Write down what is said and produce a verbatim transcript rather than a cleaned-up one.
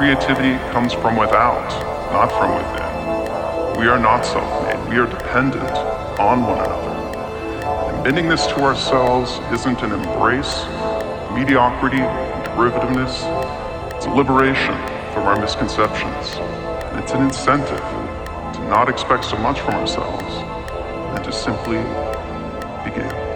creativity comes from without, not from within. We are not self-made. We are dependent on one another. Admitting this to ourselves isn't an embrace of mediocrity and derivativeness. It's a liberation from our misconceptions. And it's an incentive to not expect so much from ourselves and to simply begin.